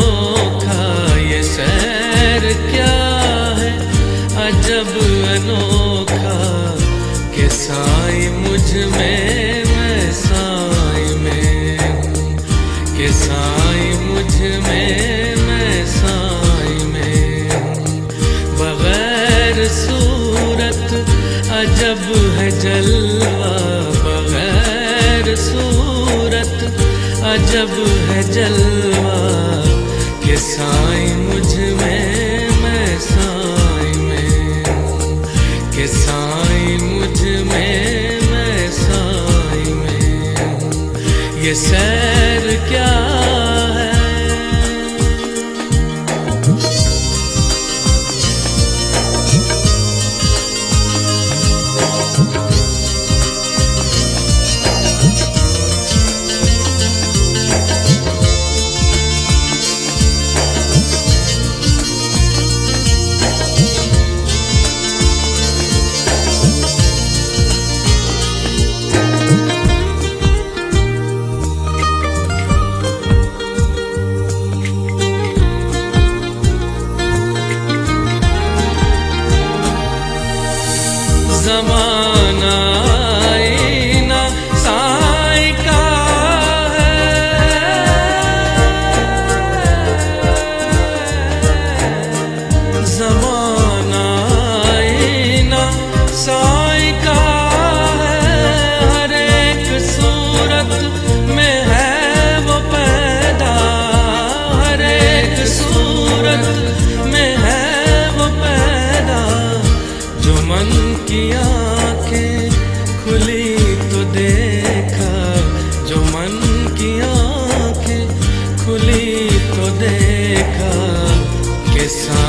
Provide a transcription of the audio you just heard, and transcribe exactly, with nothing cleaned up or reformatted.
अनोखा ये सैर क्या है, अजब अनोखा कि साईं मुझ में मैं साईं में हूँ, कि साईं मुझ में मैं साईं में हूँ। बगैर सूरत अजब है जलवा, बगैर सूरत अजब है जलवा कि साईं मुझ में मैं साईं में हूँ, कि साईं मुझ में मैं साईं में हूँ। ये सैर क्या है। ज़माना आईना साईं का है, ज़माना आईना साईं का है। हर एक सूरत में है वो पैदा, हर एक सूरत में है वो पैदा। जो मन की आँखें खुली तो देखा, जो मन की आँखें खुली तो देखा कि